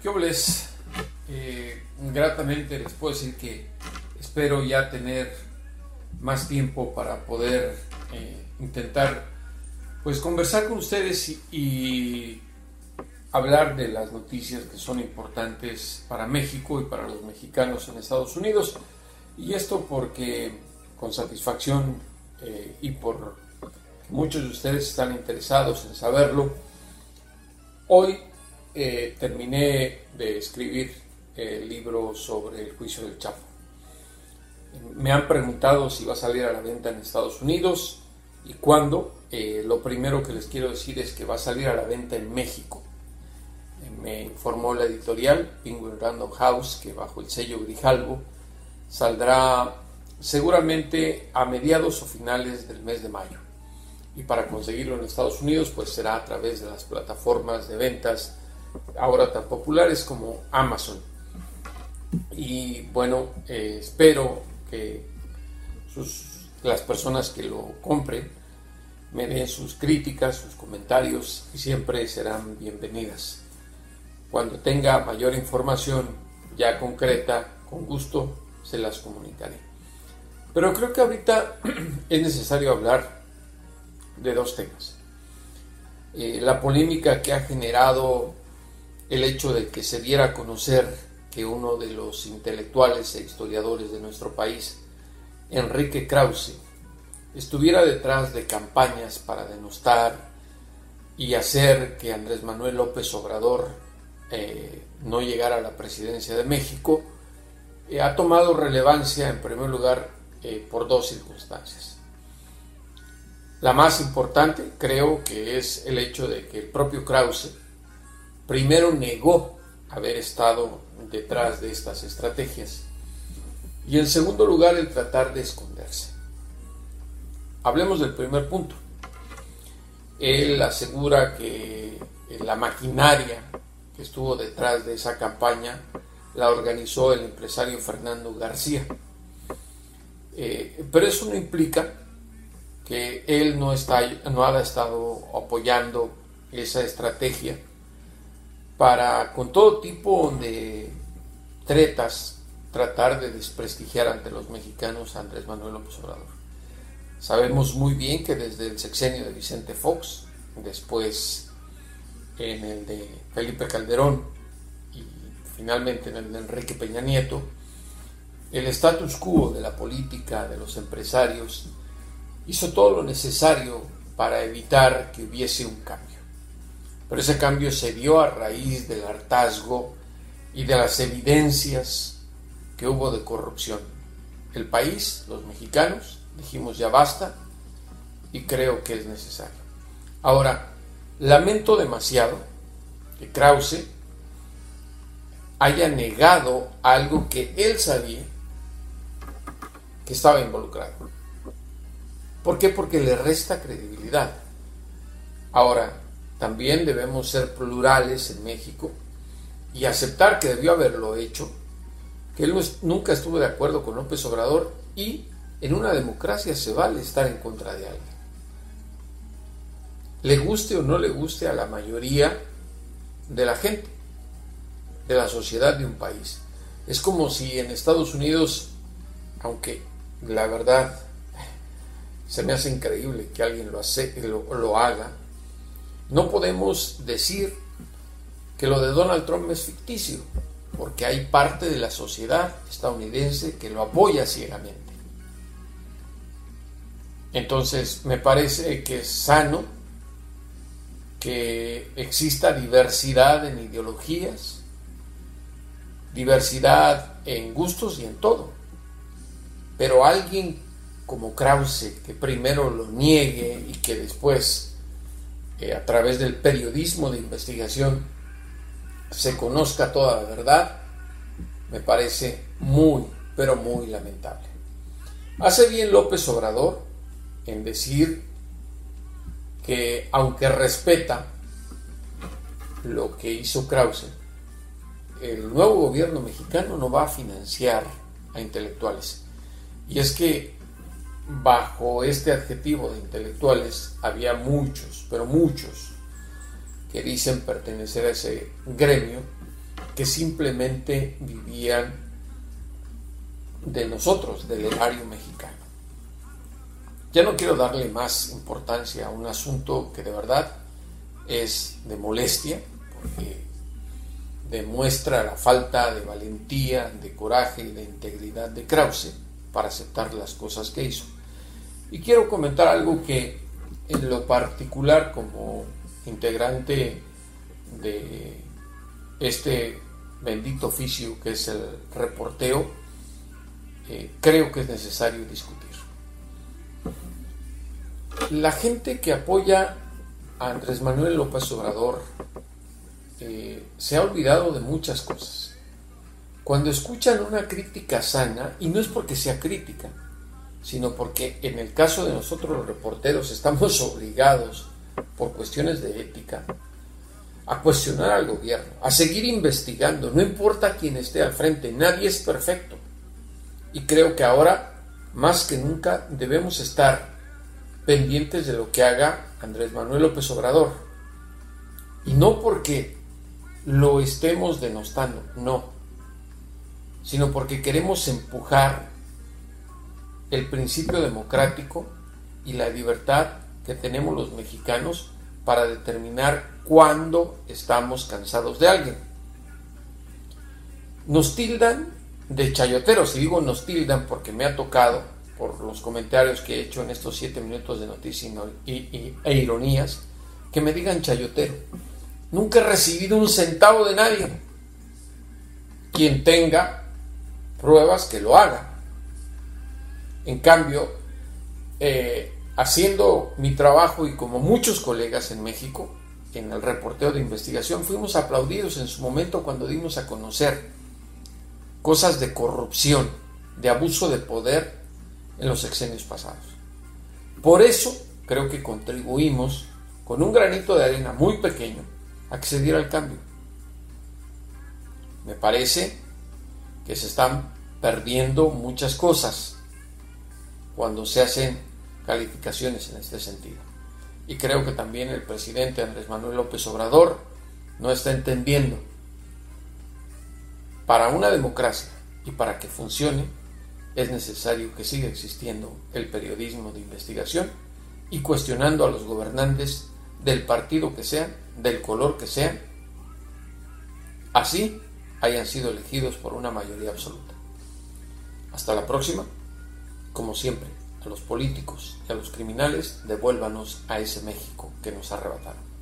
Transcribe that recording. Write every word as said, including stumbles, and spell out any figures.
¿Qué obles? Eh, gratamente les puedo decir que espero ya tener más tiempo para poder eh, intentar pues conversar con ustedes y, y hablar de las noticias que son importantes para México y para los mexicanos en Estados Unidos. Y esto porque con satisfacción eh, y por muchos de ustedes están interesados en saberlo, hoy eh, terminé de escribir el libro sobre el juicio del Chapo. Me han preguntado si va a salir a la venta en Estados Unidos y cuándo. Eh, lo primero que les quiero decir es que va a salir a la venta en México. Eh, me informó la editorial Penguin Random House que bajo el sello Grijalbo saldrá seguramente a mediados o finales del mes de mayo. Y para conseguirlo en Estados Unidos pues será a través de las plataformas de ventas ahora tan populares como Amazon. Y bueno, eh, espero que sus, las personas que lo compren me den sus críticas, sus comentarios y siempre serán bienvenidas. Cuando tenga mayor información ya concreta, con gusto se las comunicaré. Pero creo que ahorita es necesario hablar de dos temas. Eh, la polémica que ha generado el hecho de que se diera a conocer que uno de los intelectuales e historiadores de nuestro país, Enrique Krause, estuviera detrás de campañas para denostar y hacer que Andrés Manuel López Obrador eh, no llegara a la presidencia de México, eh, ha tomado relevancia en primer lugar eh, por dos circunstancias. La más importante creo que es el hecho de que el propio Krause primero negó haber estado detrás de estas estrategias y en segundo lugar el tratar de esconderse. Hablemos del primer punto. Él asegura que la maquinaria que estuvo detrás de esa campaña la organizó el empresario Fernando García. Eh, pero eso no implica que él no, está, no haya estado apoyando esa estrategia para, con todo tipo de tretas, tratar de desprestigiar ante los mexicanos a Andrés Manuel López Obrador. Sabemos muy bien que desde el sexenio de Vicente Fox, después en el de Felipe Calderón y finalmente en el de Enrique Peña Nieto, el status quo de la política, de los empresarios, hizo todo lo necesario para evitar que hubiese un cambio. Pero ese cambio se dio a raíz del hartazgo y de las evidencias que hubo de corrupción. El país, los mexicanos, dijimos ya basta y creo que es necesario. Ahora, lamento demasiado que Krause haya negado algo que él sabía que estaba involucrado. ¿Por qué? Porque le resta credibilidad. Ahora, también debemos ser plurales en México y aceptar que debió haberlo hecho, que él nunca estuvo de acuerdo con López Obrador y en una democracia se vale estar en contra de alguien. Le guste o no le guste a la mayoría de la gente, de la sociedad de un país. Es como si en Estados Unidos, aunque la verdad se me hace increíble que alguien lo, hace, lo, lo haga, no podemos decir que lo de Donald Trump es ficticio, porque hay parte de la sociedad estadounidense que lo apoya ciegamente. Entonces, me parece que es sano que exista diversidad en ideologías, diversidad en gustos y en todo. Pero alguien como Krause, que primero lo niegue y que después, eh, a través del periodismo de investigación, se conozca toda la verdad, me parece muy, pero muy lamentable. Hace bien López Obrador en decir que aunque respeta lo que hizo Krause, el nuevo gobierno mexicano no va a financiar a intelectuales. Y es que bajo este adjetivo de intelectuales había muchos, pero muchos, que dicen pertenecer a ese gremio que simplemente vivían de nosotros, del erario mexicano. Ya no quiero darle más importancia a un asunto que de verdad es de molestia, porque demuestra la falta de valentía, de coraje y de integridad de Krause para aceptar las cosas que hizo. Y quiero comentar algo que en lo particular, como integrante de este bendito oficio que es el reporteo, eh, creo que es necesario discutir. La gente que apoya a Andrés Manuel López Obrador eh, se ha olvidado de muchas cosas. Cuando escuchan una crítica sana, y no es porque sea crítica, sino porque en el caso de nosotros los reporteros estamos obligados por cuestiones de ética a cuestionar al gobierno, a seguir investigando, no importa quién esté al frente, nadie es perfecto. Y creo que ahora, más que nunca, debemos estar pendientes de lo que haga Andrés Manuel López Obrador. Y no porque lo estemos denostando, no, sino porque queremos empujar el principio democrático y la libertad que tenemos los mexicanos para determinar cuándo estamos cansados de alguien. Nos tildan de chayoteros, y digo nos tildan porque me ha tocado, por los comentarios que he hecho en estos siete minutos de noticias y, y, e ironías, que me digan chayotero. Nunca he recibido un centavo de nadie. Quien tenga pruebas, que lo haga. En cambio, eh, haciendo mi trabajo y como muchos colegas en México, en el reporteo de investigación, fuimos aplaudidos en su momento cuando dimos a conocer cosas de corrupción, de abuso de poder en los sexenios pasados. Por eso creo que contribuimos con un granito de arena muy pequeño a que se diera el cambio. Me parece que se están perdiendo muchas cosas cuando se hacen calificaciones en este sentido. Y creo que también el presidente Andrés Manuel López Obrador no está entendiendo. Para una democracia y para que funcione es necesario que siga existiendo el periodismo de investigación y cuestionando a los gobernantes del partido que sean, del color que sean, así hayan sido elegidos por una mayoría absoluta. Hasta la próxima. Como siempre, a los políticos y a los criminales, devuélvanos a ese México que nos arrebataron.